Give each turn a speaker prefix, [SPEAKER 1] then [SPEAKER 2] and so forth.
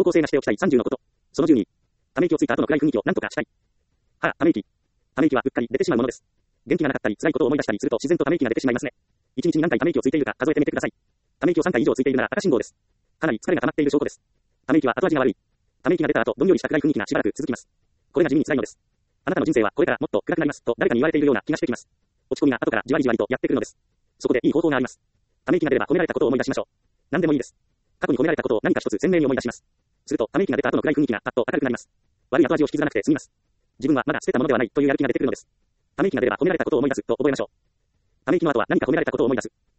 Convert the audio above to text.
[SPEAKER 1] 方向性がしておきたい30のこと。その12。ため息をついた後の暗い雰囲気を何とかしたい。はあ、ため息。ため息はうっかり出てしまうものです。元気がなかったり、辛いことを思い出したりすると自然とため息が出てしまいますね。1日に何回ため息をついているか数えてみてください。ため息を3回以上ついているなら赤信号です。かなり疲れが溜まっている証拠です。ため息は後味が悪い。ため息が出た後、どんよりした暗い雰囲気がしばらく続きます。これが地味に辛いのです。あなたの人生はこれからもっと暗くなりますと誰かに言われているような気がしてきます。落ち込みが後からじわりじわりとやってくるのです。そこでいい方法があります。ため息が出れば込められたことを思い出しましょう。何でもいいです。過去に込められたことを何か一つ鮮明に思い出します。すると、ため息が出た後の暗い雰囲気がパッと明るくなります。悪い後味を引きずらなくて済みます。自分はまだ捨てたものではないというやる気が出てくるのです。ため息が出れば込められたことを思い出すと覚えましょう。ため息の後は何か込められたことを思い出す。